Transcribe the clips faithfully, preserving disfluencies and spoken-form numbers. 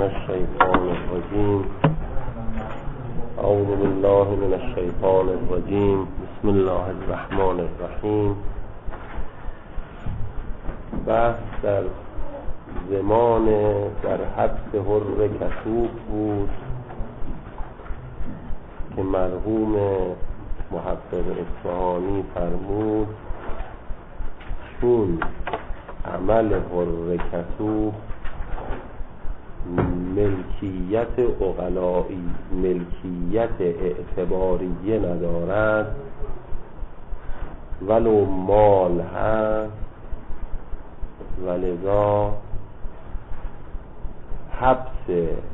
الشیطان الرجیم. اعوذ بالله من الشیطان الرجیم. بسم الله الرحمن الرحیم. بحث در زمان در حبس حر کسوف بود که مرحوم محقق اصفهانی فرمود چون عمل حر کسوف ملکیت عقلائی ملکیت اعتباریه ندارد ولو مال هست، ولذا حبس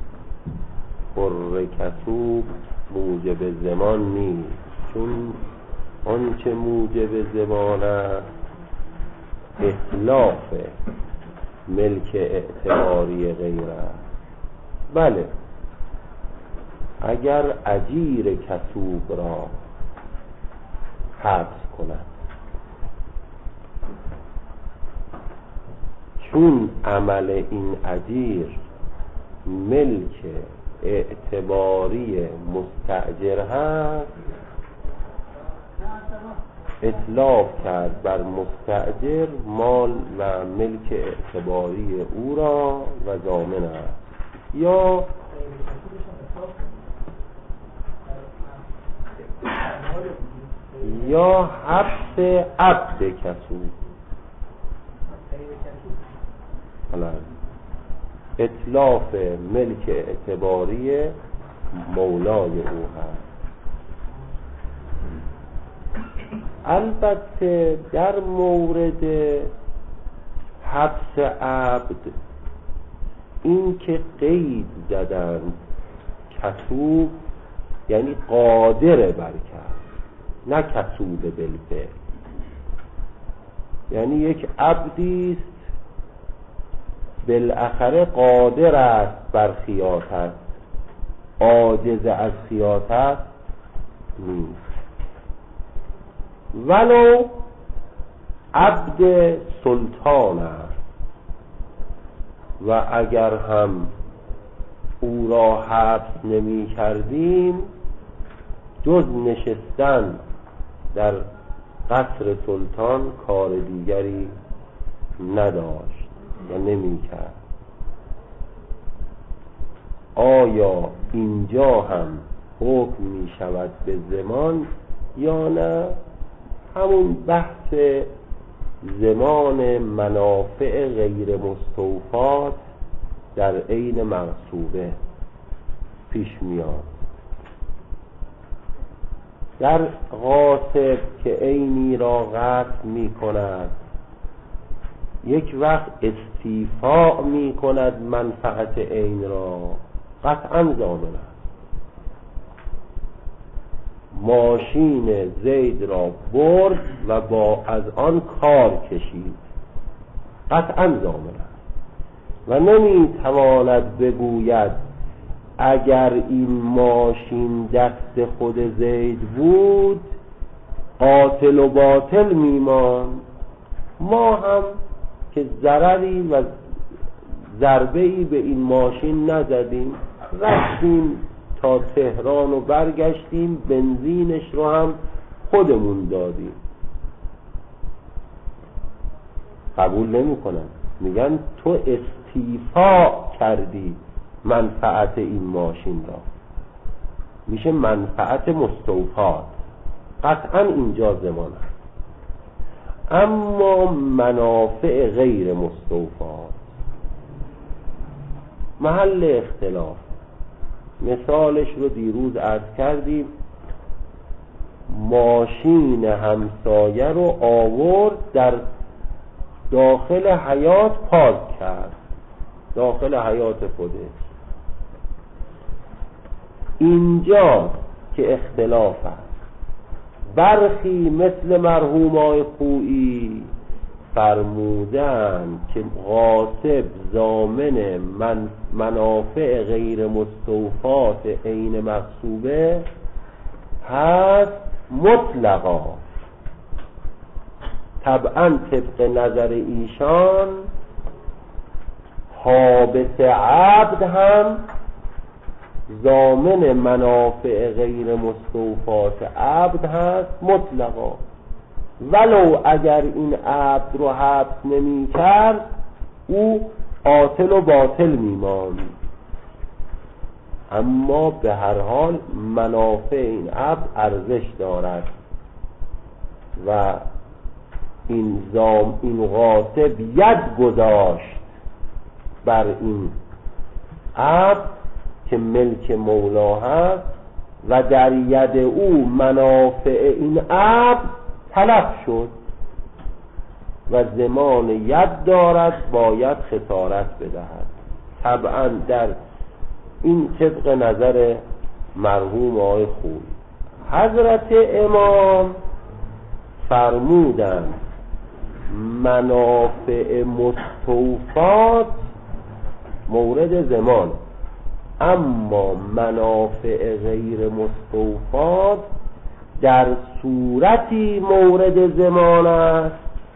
حر کسوف موجب زمان نیست، چون آنچه موجب زمان است اطلاف ملک اعتباری غیر است. بله، اگر اجیر کسوب را حبس کند چون عمل این اجیر ملک اعتباری مستأجر هست، اطلاق کرد بر مستأجر مال و ملک اعتباری او را و ضامن است. یا یا حبس عبد کسوب، اطلاف ملک اعتباری مولای او هست. البته در مورد حبس عبد این که قید زدند کسوب یعنی قادر بر کرد، نه کسوب بالفعل، یعنی یک عبدی است بالاخره قادر است بر خیاطت، عاجز از خیاطت نیست. ولو عبد سلطان است و اگر هم او را حبس نمی کردیم جز نشستن در قصر سلطان کار دیگری نداشت و نمی کرد. آیا اینجا هم حکم می شود به زمان یا نه؟ همون بحث زمان منافع غیر مستوفات در عین مغصوبه پیش میاد. در غاصب که عینی را قطع می کند یک وقت استیفاء می کند منفعت عین را، قطعا ضامن است. ماشین زید را برد و با از آن کار کشید، قطعا ضامن است و نمی تواند بگوید اگر این ماشین دست خود زید بود قاتل و باطل میماند. ما هم که ضرری و ضربه‌ای به این ماشین نزدیم، رفتیم تا تهران و برگشتیم، بنزینش رو هم خودمون دادیم. قبول نمی کنن، میگن تو استیفاء کردی منفعت این ماشین را، میشه منفعت مستوفات، قطعا اینجا زمان است. اما منافع غیر مستوفات محل اختلاف. مثالش رو دیروز عرض کردیم. ماشین همسایه رو آورد در داخل حیاط پارک کرد، داخل حیاط خودش. اینجا که اختلاف است. برخی مثل مرحوم آقای خویی فرمودن که غاصب ضامن من منافع غیر مستوفات عین مغصوبه هست مطلقا. طبعا طبق نظر ایشان حابس عبد هم ضامن منافع غیر مستوفات عبد هست مطلقا، ولو اگر این عبد رو حبس نمی کرد او عاطل و باطل می ماند، اما به هر حال منافع این عبد ارزش دارد و این زام این غاصب ید گذاشت بر این عبد که ملک مولا هست و در ید او منافع این عبد تلف شد و زمان ید دارد باید خسارت بدهد. طبعا در این طبق نظر مرحوم آقای خویی حضرت امام فرمودند منافع مستوفات مورد زمان، اما منافع غیر مستوفات در صورتی مورد زمان است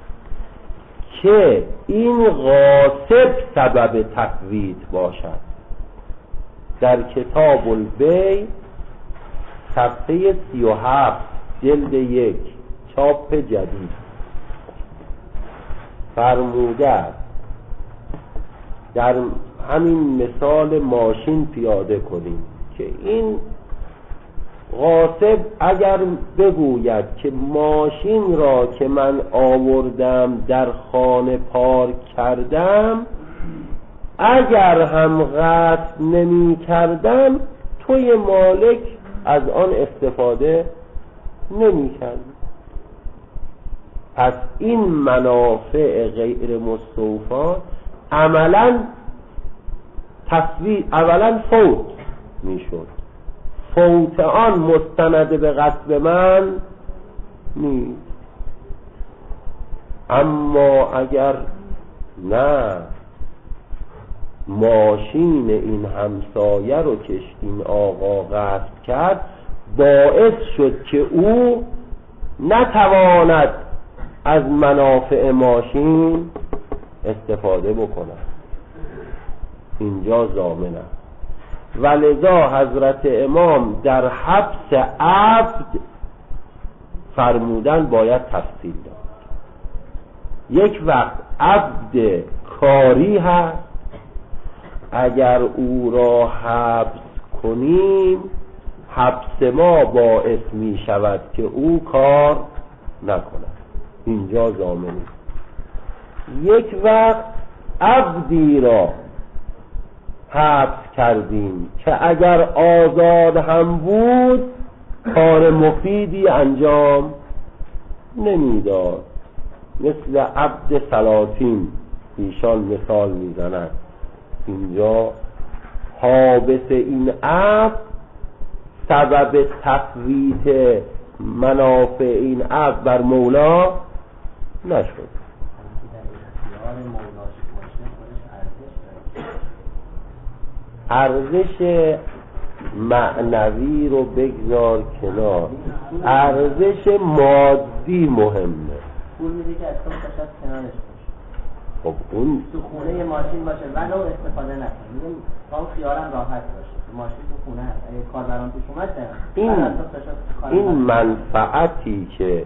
که این غاصب سبب تفویت باشد. در کتاب البیع صفحه سی و هفت جلد یک چاپ جدید فرموده است، در همین مثال ماشین پیاده کنیم که این غاصب اگر بگوید که ماشین را که من آوردم در خانه پارک کردم، اگر هم غصب نمی کردم توی مالک از آن استفاده نمی کرد. پس این منافع غیر مستوفا عملا تصویر اولا فوت می شد، فوت آن مستند به غصب من نیست. اما اگر نه ماشین این همسایه رو که این آقا غصب کرد باعث شد که او نتواند از منافع ماشین استفاده بکند، اینجا ضامن است. ولذا حضرت امام در حبس عبد فرمودن باید تفصیل داد. یک وقت عبد کاری هست، اگر او را حبس کنیم حبس ما باعث می شود که او کار نکند، اینجا ضامن است. یک وقت عبدی را حبس کردیم که اگر آزاد هم بود کار مفیدی انجام نمیداد، مثل عبد سلاطین ایشان مثال میزند. اینجا حابس این عبد سبب تفویت منافع این عبد بر مولا نشد. ارزش معنوی رو بگذار کنار، ارزش مادی مهمه. پول میده که از تو کشت کنارش باشه، خب اون تو خونه یه ماشین باشه ولو استفاده نکنه، میگم با اون خیالم راحت باشه، ماشین تو خونه هست اگه کاربران توش اومد این این منفعتی که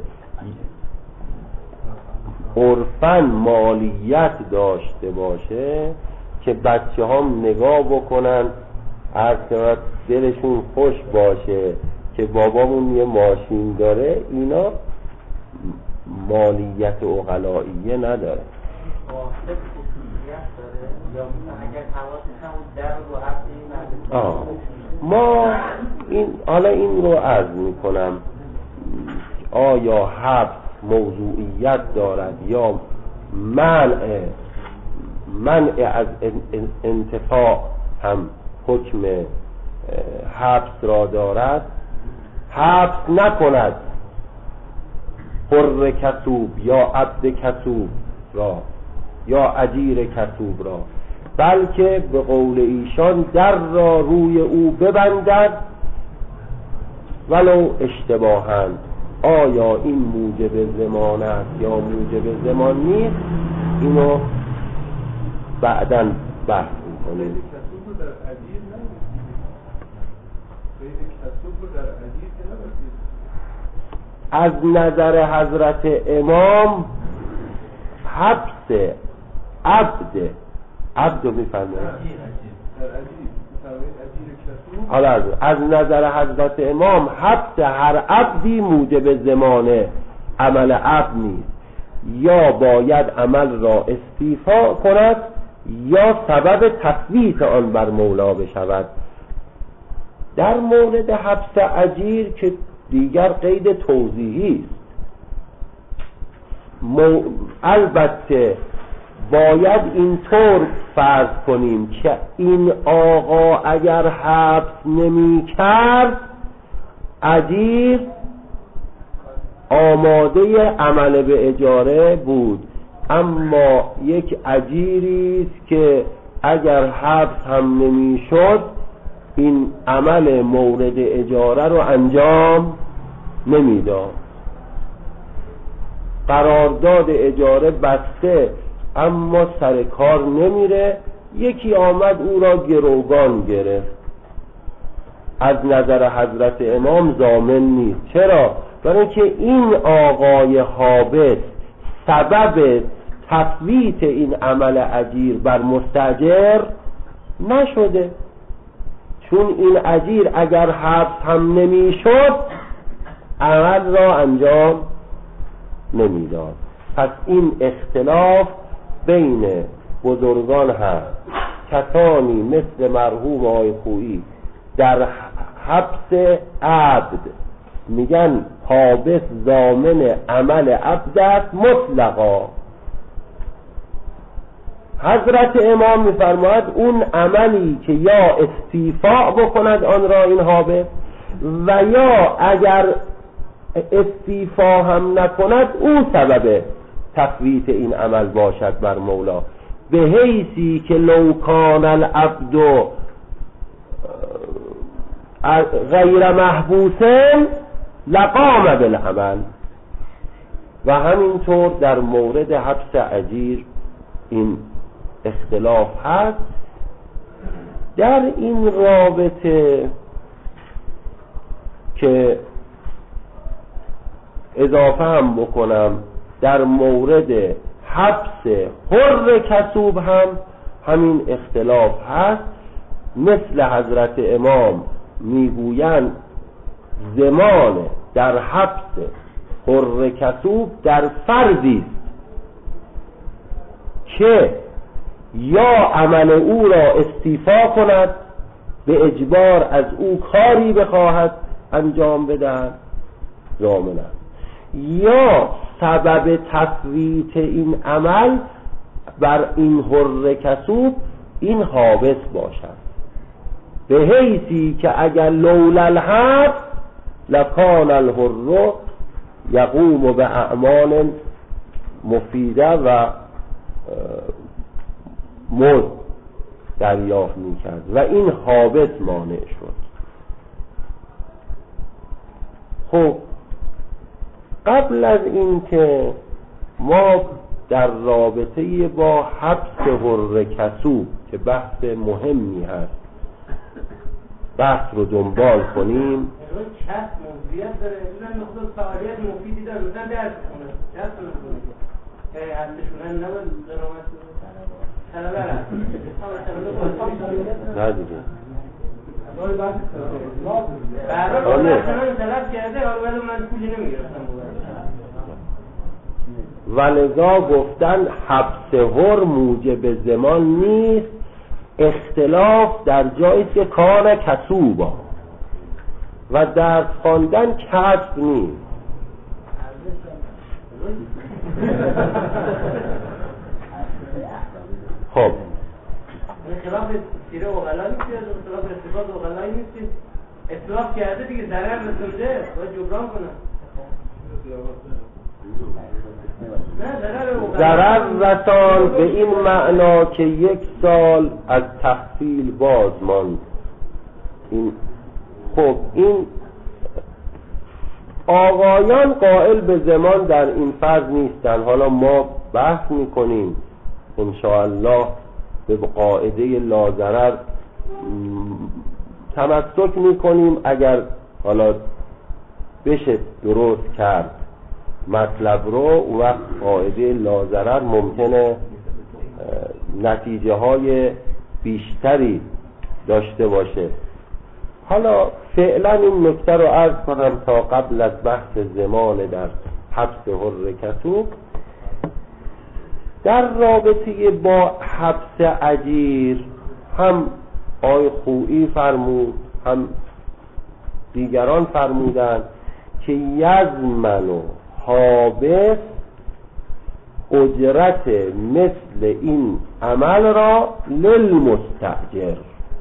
عرفاً مالیت داشته باشه که بچه هم نگاه بکنن هر چقدر دلشون خوش باشه که بابامون یه ماشین داره، اینا مالیت عقلائیه نداره. آه. ما این حالا این رو عرض میکنم، آیا حبس موضوعیت دارد یا منع منع از انتفاع هم حکم حبس را دارد؟ حبس نکند حر کسوب یا عبد کسوب را یا اجیر کسوب را، بلکه به قول ایشان در را روی او ببندد ولو اشتباهند. آیا این موجب زمان است یا موجب زمان نیست، اینو بعداً بحث میکنیم. کسوب رو در عجیر نمیدید قید کسوب رو در عجیر که نبستید. از نظر حضرت امام حبس عبد عبد رو میفرمایید در عجیر میفرمایید عجیر کسوب. حالا از, از نظر حضرت امام حبس هر عبدی موجب زمانه عمل عبد نیست، یا باید عمل را استیفا کند یا سبب تثبیت آن بر مولا بشود. در مورد حبس اجیر که دیگر قید توضیحی است، مو... البته باید اینطور فرض کنیم که این آقا اگر حبس نمی کرد اجیر آماده عمل به اجاره بود، اما یک اجیری است که اگر حبس هم نمی شد این عمل مورد اجاره رو انجام نمیداد. قرارداد اجاره بسته اما سر کار نمیره، یکی آمد او را گروگان گرفت، از نظر حضرت امام ضامن نیست. چرا؟ برای اینکه این آقای حابس سبب تثبیت این عمل اجیر بر مستاجر نشده، چون این اجیر اگر حبس هم نمیشد عمل را انجام نمیداد. پس این اختلاف بین بزرگان هست. کسانی مثل مرحوم آقای خویی در حبس عبد میگن حابس ضامن عمل عبد است مطلقا. حضرت امام میفرماید اون عملی که یا استیفاء بکند آن را این حابس، و یا اگر استیفاء هم نکند او سبب تثبیت این عمل باشد بر مولا، به حیثی که لو کان العبد غیر محبوس لقام بالعمل. و همینطور در مورد حبس اجیر این اختلاف هست. در این رابطه که اضافه هم بکنم در مورد حبس حر کسوب هم همین اختلاف هست. مثل حضرت امام میگویند زمان در حبس حر کسوب در فرضی است که یا عمل او را استیفا کند به اجبار از او کاری بخواهد انجام بدهد ضامن است، یا سبب تثبیت این عمل بر این حر کسوب این حابس باشد، به حیثی که اگر لولا الحبس لکان الحر یقوم به اعمال مفیده و مزد دریافت میکرد و این حابس مانع شد. خب قبل از این که ما در رابطه با حبس حر کسوب که بحث مهمی هست بحث رو دنبال کنیم، کسب موضوعیت داره، این نقطه فعالیت مفیدی داره، مثلا درس کنه، درس کنه که هستشونن نباید درامت طلبه هست نه دیگه برای من طلب کرده ولی من پولی نمیگرفتم ولذا گفتن حبس حر موجب زمان نیست، اختلاف در جایی که کار کسوبا و درس خواندن کسب نیست. خب خلاف سیره و غلا نیستی، خلاف استفاده و غلا نیستی، اطلاف کرده دیگه ضرر رسونده باید جبران کنه. ضرر رسان به این معنا که یک سال از تحصیل باز ماند. این خب این آقایان قائل به زمان در این فرض نیستن. حالا ما بحث میکنیم انشاءالله به قاعده لاضرر تمسک میکنیم. اگر حالا بشه درست کرد مطلب رو، اون وقت قاعده لاضرر ممکنه نتیجه های بیشتری داشته باشه. حالا فعلا این نکته رو عرض کنم تا قبل از بحث زمان در حبس حر کتوب. در رابطه با حبس اجیر هم آقای خویی فرمود، هم دیگران فرمودند که یضمن و حابس اجرت مثل این عمل را للمستأجر.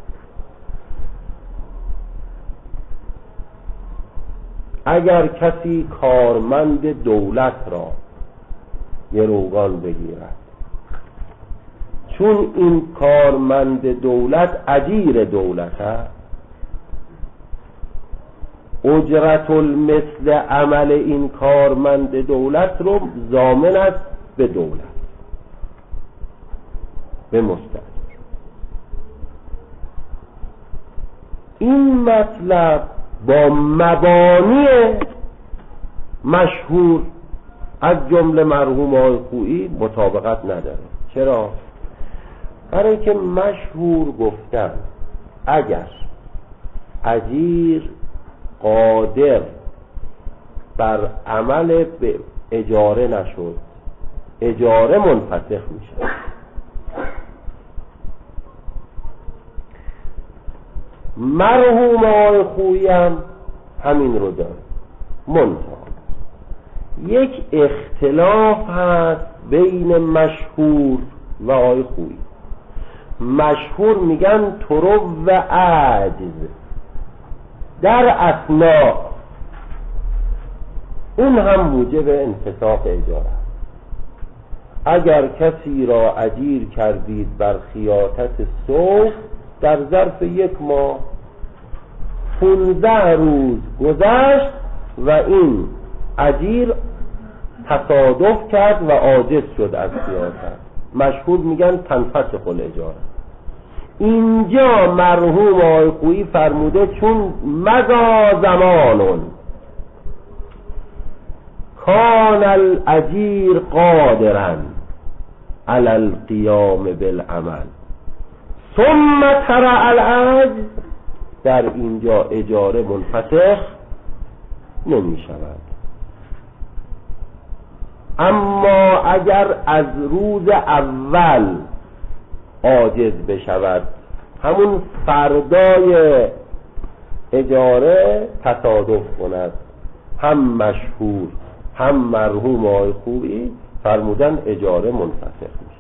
اگر کسی کارمند دولت را گروگان بگیرد، چون این کارمند دولت اجیر دولت است، اجرت المثل عمل این کارمند دولت رو ضامن است به دولت، به مستأجر. این مطلب با مبانی مشهور از جمله مرحوم آقای خویی مطابقت نداره. چرا؟ برای که مشهور گفتن اگر اجیر قادر بر عمل به اجاره نشد، اجاره منفسخ میشه. مرحوم آقای خویی هم همین رو داره. منتها یک اختلاف هست بین مشهور و آقای خویی. مشهور میگن طرو و عجز در اثناء، اون هم موجب انفساخ اجاره. اگر کسی را اجیر کردید بر خیاطت صوف، در ظرف یک ماه پونزده روز گذشت و این اجیر تصادف کرد و عاجز شد از خیاطت، مشهور میگن تنفسخ الاجاره. اینجا مرحوم آقای خویی فرموده چون مضی زمانون کان الاجیر قادرا علی القیام بالعمل ثم ترع العجز، در اینجا اجاره منفسخ نمی شود. اما اگر از روز اول عاجز بشود، همون فردای اجاره تصادف کند، هم مشهور هم مرحوم آقای خویی فرمودن اجاره منفسخ میشه.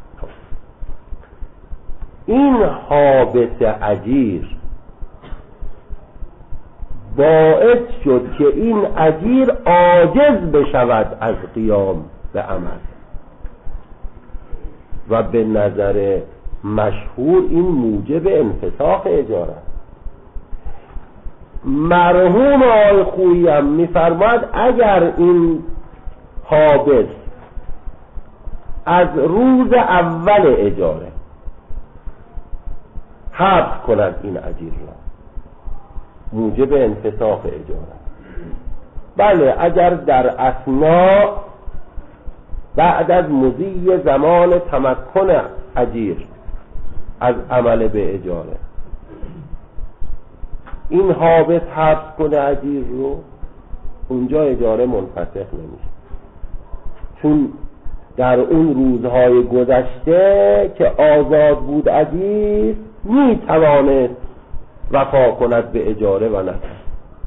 این حابس اجیر باعث شد که این اجیر عاجز بشود از قیام به عمل و به نظر مشهور این موجب انفساخ اجاره. مرحوم آقای خویی هم می‌فرماید اگر این حابس از روز اول اجاره حبس کند این اجیر را، موجب انفساخ اجاره. بله اگر در اثناء بعد از مضی زمان تمکن اجیر از عمل به اجاره این حابس حبس کنه اجیر رو، اونجا اجاره منفسخ نمیشه، چون در اون روزهای گذشته که آزاد بود اجیر میتوانست وفا کند به اجاره و نکرد.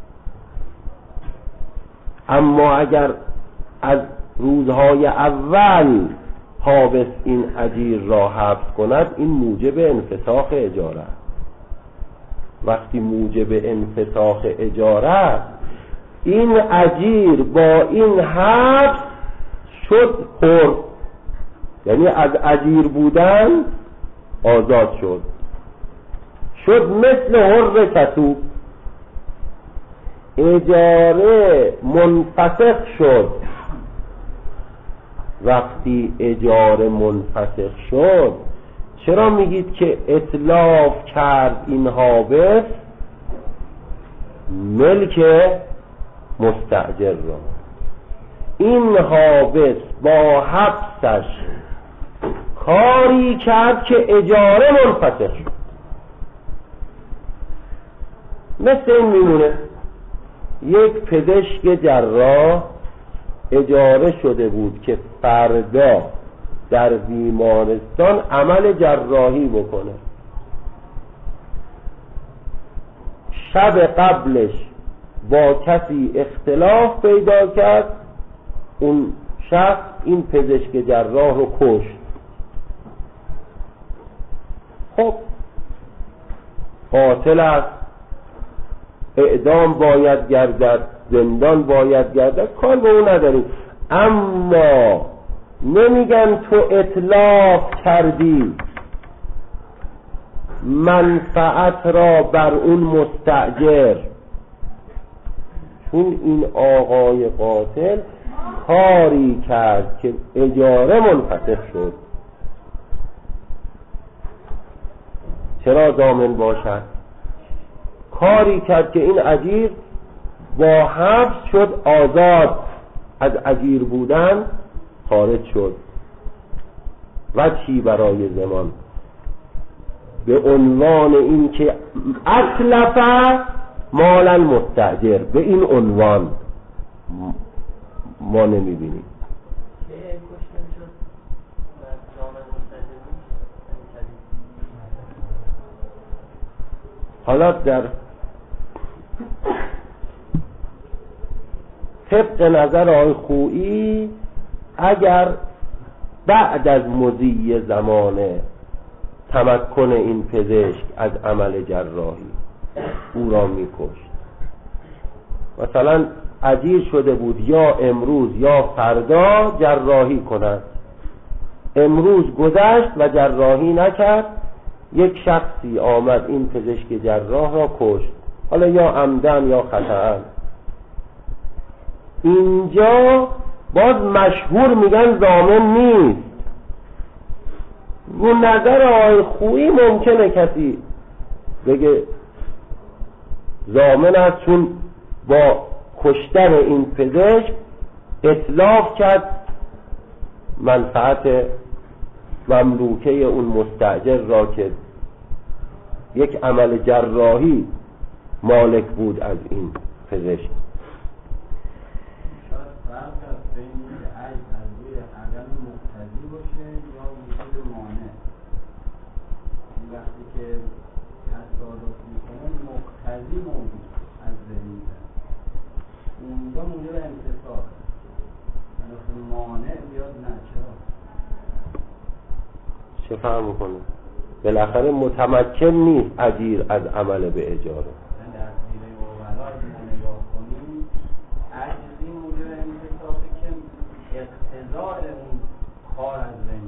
اما اگر از روزهای اول حابس این اجیر را حبس کند، این موجب انفساخ اجاره. وقتی موجب انفساخ اجاره، این اجیر با این حبس شد حر، یعنی از اجیر بودن آزاد شد، شد مثل حر کتوب. اجاره منفسخ شد. وقتی اجاره منفسخ شد چرا میگید که اتلاف کرد این حابس ملک مستأجر را؟ این حابس با حبسش کاری کرد که اجاره منفسخ شد. مثل این میمونه یک پزشک جراح اجاره شده بود که فردا در بیمارستان عمل جراحی بکنه، شب قبلش با کسی اختلاف پیدا کرد، اون شخص این پزشک جراح رو کشت. خب قاتل است، اعدام باید گردد، زندان باید گردد، کار به اون نداریم. اما نمیگن تو اتلاف کردی منفعت را بر اون مستأجر، چون این آقای قاتل کاری کرد که اجاره منفسخ شد. چرا ضامن باشد؟ کاری کرد که این اجیر با حبس شد، آزاد از اجیر بودن خارج شد. و چی برای زمان به عنوان این که اتلف مال المستأجر، به این عنوان ما نمیبینیم. حالا در طبق نظر آقای خویی اگر بعد از مضی زمانه تمکن این پزشک از عمل جراحی او را میکشت، مثلا اجیر شده بود یا امروز یا فردا جراحی کند، امروز گذشت و جراحی نکرد، یک شخصی آمد این پزشک جراح را کشت، حالا یا عمدن یا خطأ، اینجا باز مشهور میگن ضامن نیست. رو نظر آقای خویی ممکنه کسی بگه ضامن است، چون با کشتن این پزشک اتلاف کرد منفعت مملوکه اون مستأجر را که یک عمل جراحی مالک بود از این پزشک. اونجا موجب انتصار مانع بیاد، نه چرا؟ چه فهم میکنه؟ بالاخره متمکن نیست اجیر از عمل به اجاره. در سیره اوغلا که ما نگاه کنیم عجزی موجب انتصاری که اقتضاء اون کار از بین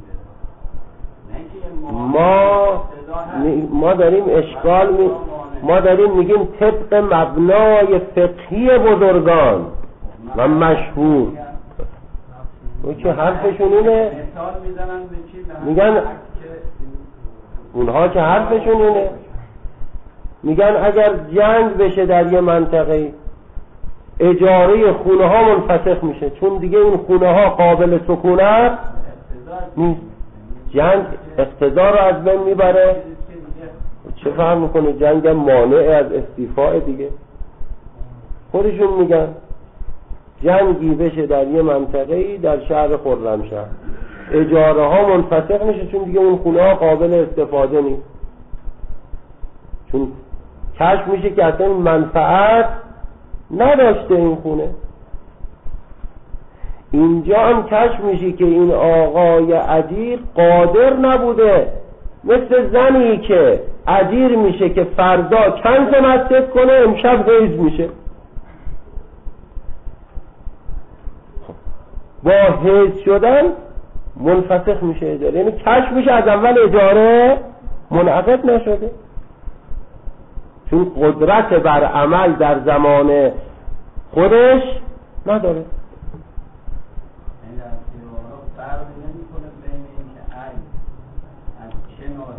بره. ما ما داریم اشکال می ما داریم میگیم طبق مبنای فقهی بزرگان و مشهور، اون که حرفشون اینه، میگن اونها که حرفشون اینه، میگن اگر جنگ بشه در یه منطقه اجاره خونه ها منفسخ میشه، چون دیگه این خونه ها قابل سکونت نیست، جنگ اقتدار رو از بین میبره. چه فهم میکنه؟ جنگ مانع از استیفاء دیگه. خودشون میگن جنگی بشه در یه منطقه‌ای در شهر خرمشهر اجاره ها منفسخ میشه، چون دیگه اون خونه ها قابل استفاده نیست، چون کشف میشه که اصلا این منفعت نداشته این خونه. اینجا هم کشف میشه که این آقای اجیر قادر نبوده، مثل زنی که اجیر میشه که فردا کنز مسجد کنه امشب حیض میشه، با حیض شدن منفسخ میشه اجاره، یعنی کشف میشه از اول اجاره منعقد نشده، چون قدرت بر عمل در زمان خودش نداره. فرق نمیکنه بین اینکه عین از چه نوع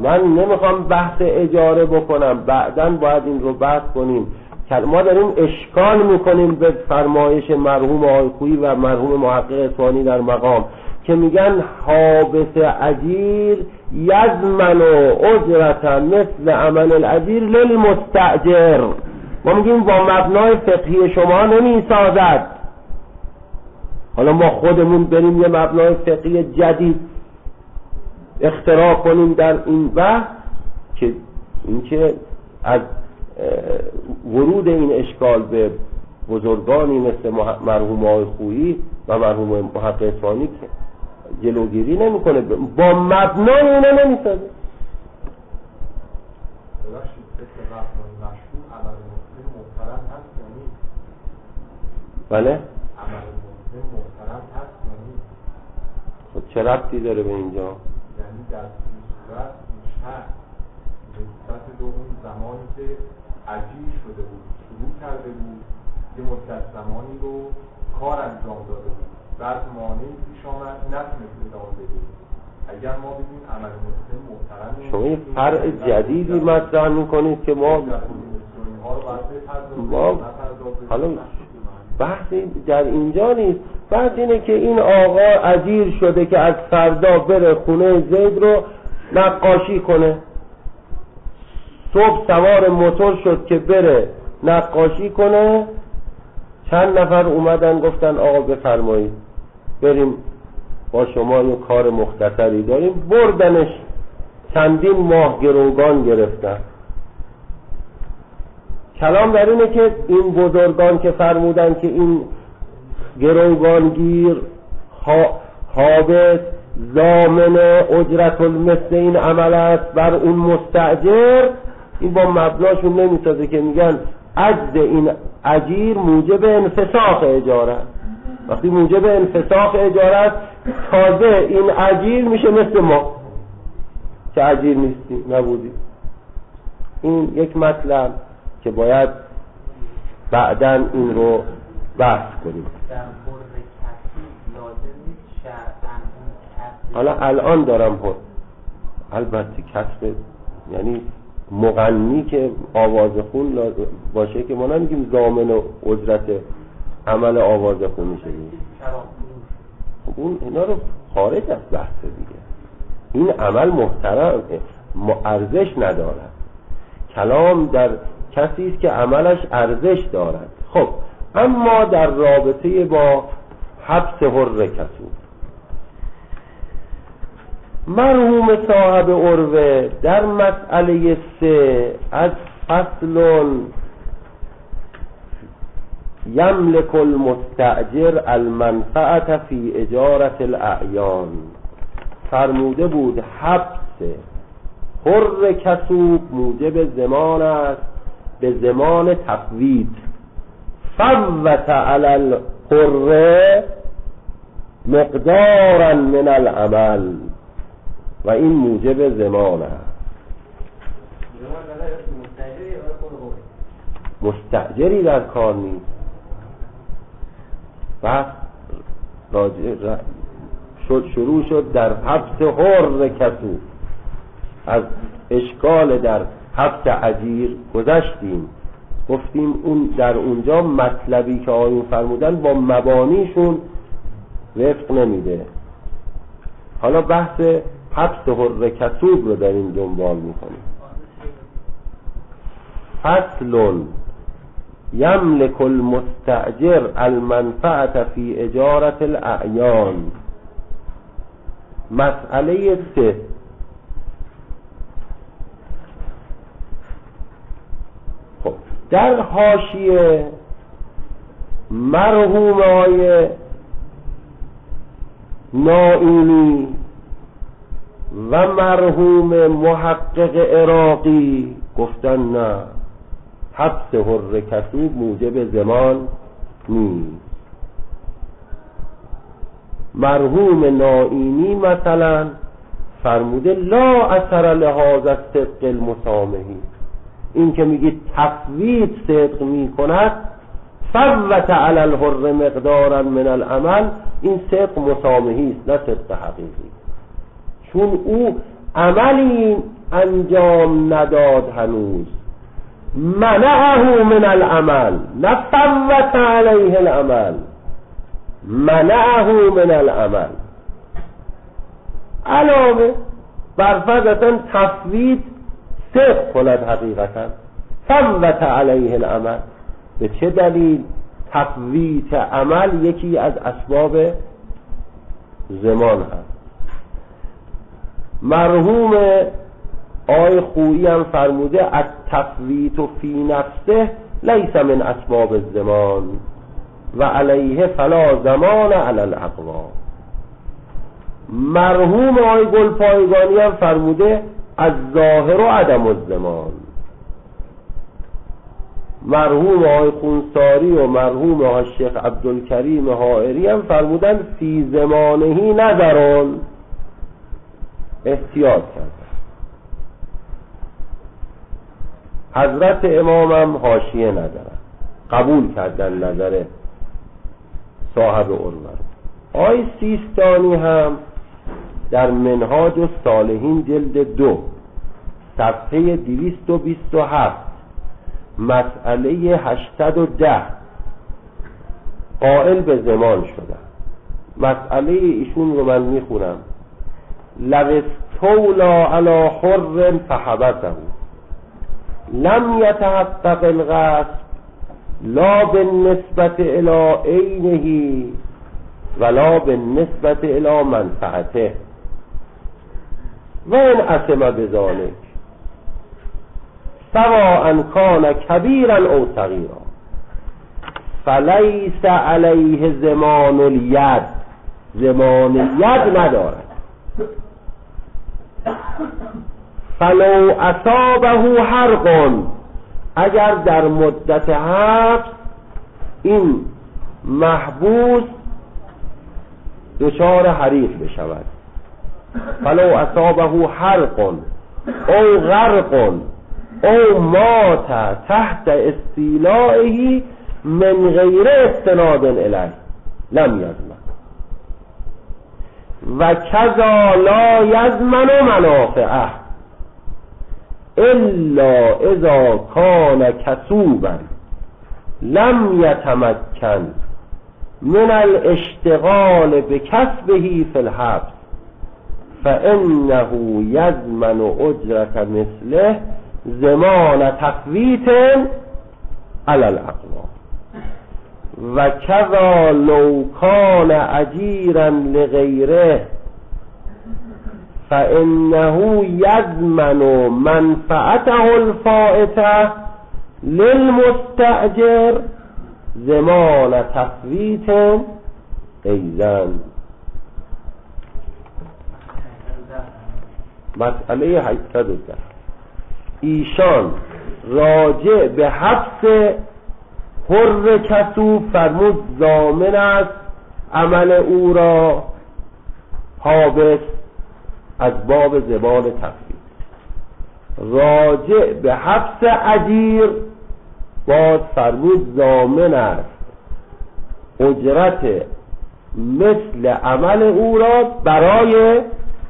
من نمیخوام بحث اجاره بکنم، بعداً باید این رو بحث کنیم. ما داریم اشکال میکنیم به فرمایش مرحوم آقای خویی و مرحوم محقق اصفهانی در مقام که میگن حابس اجیر یضمن اجرت مثل عمل الاجیر للمستاجر. ما میگیم با مبنای فقهی شما نمیسازد. حالا ما خودمون بریم یه مبنای فقهی جدید اختراع کنیم در این بحث که این که از ورود این اشکال به بزرگانی مثل مرحوم آقای خویی و مرحوم محقق اصفهانی جلوگیری نمیکنه، با مبنای اونا نمیسازه. بله؟ عمل مسلم محترم هست یا نیست؟ خب چه ربطی داره به اینجا؟ یعنی در این صورت این شخص نسبت به اون زمانی که عجیب شده بود شروع کرده بود یه مدت زمانی رو کار انجام داده بود، بعد مانعی پیش آمد نتونست ادامه بده. اگر ما بگیم عمل مسلم محترم شما یه فرع جدیدی مطرح میکنید که ما ما حالا بحثی در اینجا نیست. بحث اینه که این آقا اجیر شده که از فردا بره خونه زید رو نقاشی کنه. صبح سوار موتور شد که بره نقاشی کنه. چند نفر اومدن گفتن آقا بفرمایید بریم با شما یه کار مختصری داریم. بردنش چندین ماه گروگان گرفتن. کلام در اینه که این بزرگان که فرمودن که این گروگانگیر حابس ضامن اجرت المثل این عمل است بر اون مستاجر، این با مبناشون نمیسازه که میگن عجز این اجیر موجب انفساخ اجاره است. وقتی موجب انفساخ اجاره است تازه این اجیر میشه مثل ما که اجیر نیستی نبودی. این یک مطلب که باید بعداً این رو بحث کنیم. حالا الان دارم پر البته کسب یعنی مغنی که آواز خون باشه که ما نمیگیم ضامن اجرت عمل آواز خون میشه. خب اون اینا رو خارج از بحث دیگه. این عمل محترم ارزش ندارد. کلام در کسی است که عملش ارزش دارد. خب اما در رابطه با حبس حر کسوب مرحوم صاحب عروه در مسئله سه از فصل یملک المستأجر المنفعة فی اجارت الاعیان فرموده بود حبس حر کسوب موجب زمان است به زمان تفویت. فوت علی الحر مقدارا من العمل و این موجب زمان است. مستأجری در کار نیست. بس راجع شد شروع شد در حبس حر کسوب. از اشکال در حبس اجیر گذشتیم، گفتیم اون در اونجا مطلبی که آیون فرمودن با مبانیشون وفق نمیده. حالا بحث حبس حر کسوب رو در این دنبال میکنیم. فصل یملک المستأجر المنفعة فی اجارت الاعیان مسئله سه. خب در حاشیه مرحوم های نائینی و مرحوم محقق عراقی گفتن نه، حبس حر کسوب موجب زمان نیست. مرحوم نائینی مثلا فرموده لا اثر لهذا الصدق المسامحی، این که میگی تفویت صدق میکند فوت علی الحر مقدارا من العمل، این صدق مسامحی است نه صدق حقیقی، چون او عملی انجام نداد هنوز، منعه من العمل، نه فوت علیه العمل، منعه من العمل. علاوه بر فرضاً تفویت صدق کند حقیقتاً، فوت علیه العمل. به چه دلیل؟ تفویت عمل یکی از اسباب زمان هست. مرحوم آقای خویی هم فرموده التفویت فی نفسه لیس من اسباب الزمان و علیه فلا زمان علی الاقوام. مرحوم آقای گلپایگانی هم فرموده از ظاهر و عدم الزمان. مرحوم آقای خونساری و مرحوم آقای شیخ عبدالکریم حائری هم فرمودن فی زمانهی نظران، احتیاط کرد. حضرت امام هم حاشیه ندارن، قبول کردن نظر صاحب عنوان. آقای سیستانی هم در منهاج الصالحین جلد دو صفحه دویست و بیست و هفت مسئله هشتصد و ده قائل به زمان شدن. مسئله ایشون رو من میخونم: لو استولا علی حر فحبسه لم یتحقق الغصب لا بالنسبة الى عینه ولا بالنسبة الى منفعته و ان اسم بذلك سواء کان کبیرا او صغیرا فلیس علیه زمان الید، زمان ید ندارد. فلو اصابه حرق، اگر در مدت حبس این محبوس دچار حریق بشود، فلو اصابه حرق او غرق او مات تحت استیلائه من غیر استناد الیه لم یضمن و کذا لا یضمن منافعه الا اذا کان کسوبا لم یتمکن من الاشتغال بکسبه فی الحبس فانه یضمن اجرة مثله زمان تفویت علی الاقوام و کذا لو کان اجیرا لغیره فانه یضمن منفعته الفائته للمستأجر زمان تفویت ایضا. مسئله هشتصد و ده ایشان راجع به حبس حر کسوب فرمود ضامن است عمل او را حابس از باب زبان تفویت. راجع به حبس اجیر باز فرمود ضامن است اجرت مثل عمل او را برای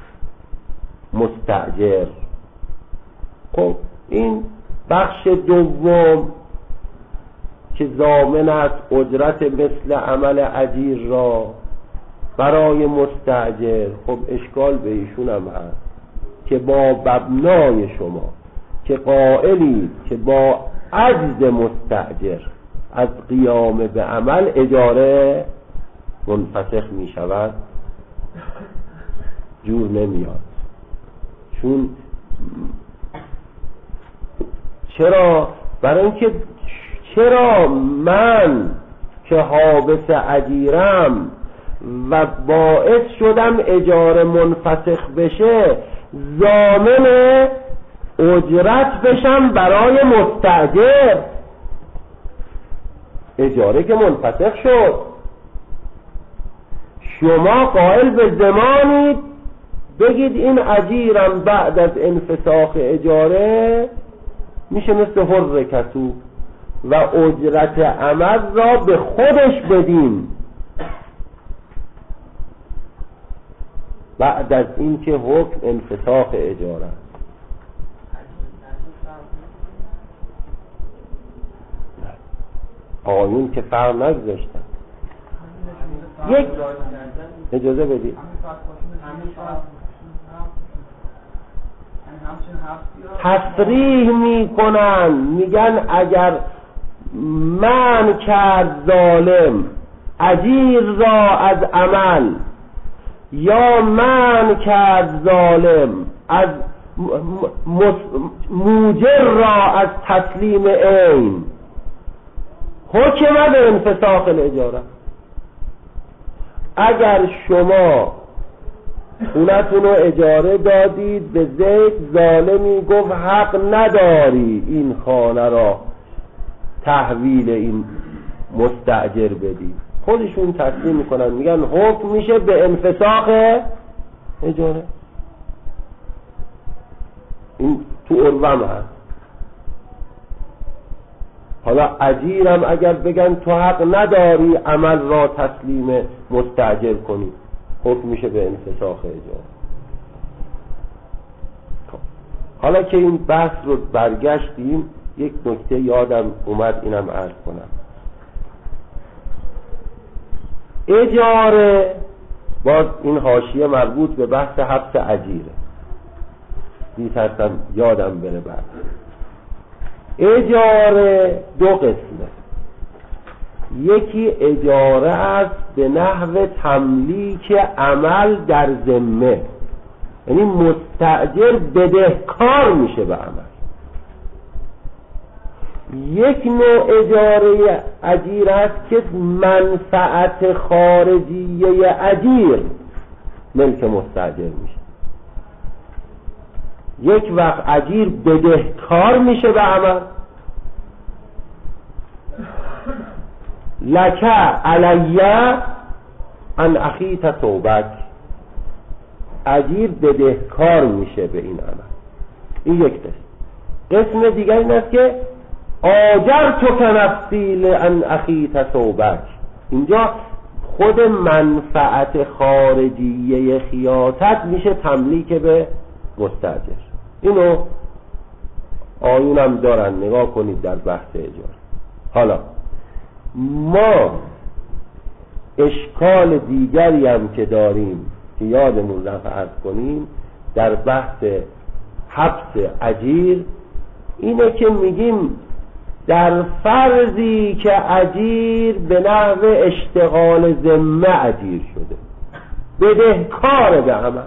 مستأجر. خب این بخش دوم که ضامن است اجرت مثل عمل اجیر را برای مستأجر، خب اشکال به ایشون هم هست که با مبنای شما که قائلی که با عجز مستأجر از قیام به عمل اجاره منفسخ می شود جور نمیاد. چون چرا؟ برای اینکه چرا من که حابس اجیرم و باعث شدم اجاره منفسخ بشه ضامن اجرت بشم برای مستأجر؟ اجاره که منفسخ شد، شما قائل به زمانید بگید این اجیرم بعد از انفساخ اجاره میشه مثل حر کسوب و اجرت عمل را به خودش بدین بعد از اینکه حکم انفساخ اجاره. آیون که فرق نگذاشتن. یک اجازه بدید تصریح میکنن، میگن اگر من کرد ظالم اجیر را از عمل یا من کرد ظالم از موجر را از تسلیم عین، حکم به انفساخ الاجاره. اگر شما خونتون رو اجاره دادید به زید، ظالمی گفت حق نداری این خانه را تحویل این مستأجر بدی، خودشون تسلیم میکنن، میگن حکم میشه به انفساخ اجاره. این تو عروم هست. حالا اجیرم اگر بگن تو حق نداری عمل را تسلیم مستأجر کنی، حکم میشه به انفساخ اجاره. حالا که این بحث رو برگشتیم، یک نکته یادم اومد اینم عرض کنم. اجاره، باز این حاشیه مربوط به بحث حبس اجیره، میترسم یادم بره بعد. اجاره دو قسمه، یکی اجاره است به نحو تملیک عمل در ذمه، یعنی مستأجر بدهکار میشه به عمل. یک نوع اجاره اجیر است که منفعت خارجیه اجیر ملک مستأجر میشه. یک وقت اجیر بدهکار میشه به عمل، لکه علیه ان اخیت توبک، اجیر بدهکار میشه به این عمل. این یک قسم. قسم دیگر این است که آجر تو کنفسی لان اخیت توبک، اینجا خود منفعت خارجیه خیاطت میشه تملیک به مستأجر. اینو آیونم دارن، نگاه کنید در بحث اجاره. حالا ما اشکال دیگری هم که داریم که یادمون رفت عرض کنیم در بحث حبس اجیر اینه که میگیم در فرضی که اجیر به نحو اشتغال ذمه اجیر شده، بدهکار به عمل،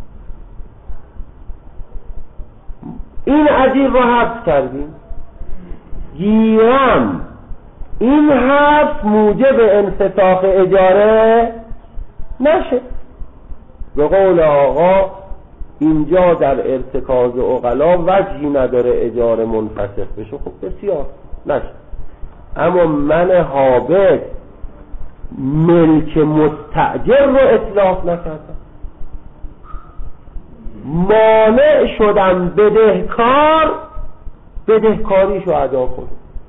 این اجیر رو حبس کردیم، گیرم این حبس موجب انفساخ اجاره نشه. به قول آقا اینجا در ارتکاز عقلا وجهی نداره اجاره منفسخ بشه. خب بسیار نشه، اما من حابس ملک مستأجر رو اطلاق نکردم، مانع شدم بدهکار بدهکاریشو ادا کنه.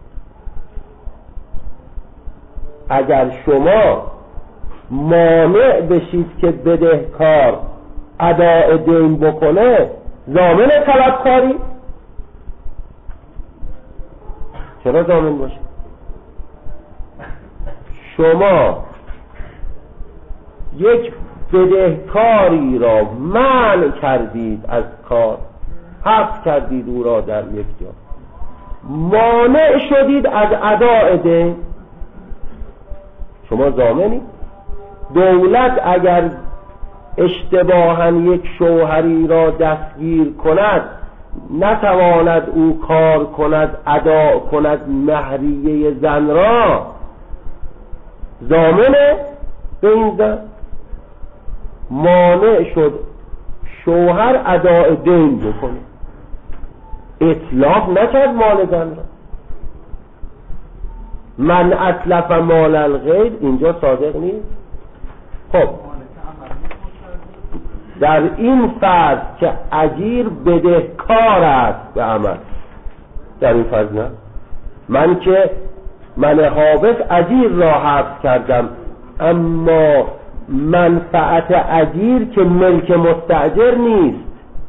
اگر شما مانع بشید که بدهکار اداء دین بکنه، ضامن طلبکاری؟ چرا ضامن باشه؟ شما یک بدهکاری را منع کردید از کار، حبس کردید او را در یک جا، مانع شدید از اداء دین، شما ضامنی؟ دولت اگر اشتباهاً یک شوهری را دستگیر کند، نتواند او کار کند ادا کند مهریه زن را، ضامنه به این زن؟ مانع شد شوهر اداء دین بکنه، اطلاق نکرد مال زن را. من اتلف مال الغیر اینجا صادق نیست. خب در این فرض که اجیر بدهکار است به عمل، در این فرض نه، من که من حابس اجیر را حبس کردم، اما منفعت اجیر که ملک مستأجر نیست،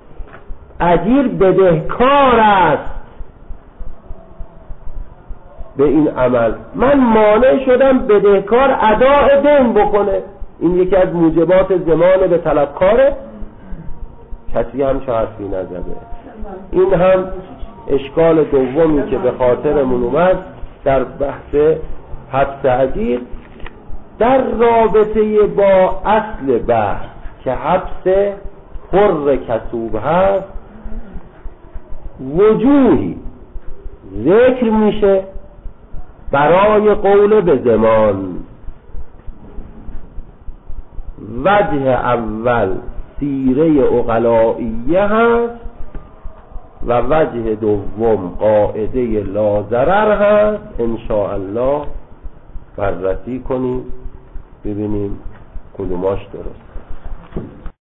اجیر بدهکار است، به این عمل، من مانع شدم بدهکار اداء دین بکنه. این یکی از موجبات ضمان به طلبکاره. کسی هم چه حرفی نزده. این هم اشکال دومی که به خاطرمون اومد در بحث حبس اجیر در رابطه با اصل بحث که حبس حر کسوب هست. وجوهی ذکر میشه برای قول به ضمان. وجه اول سیره عقلائیه هست و وجه دوم قاعده لا ضرر هست. انشاءالله بررسی کنیم ببینیم کدوماش درست.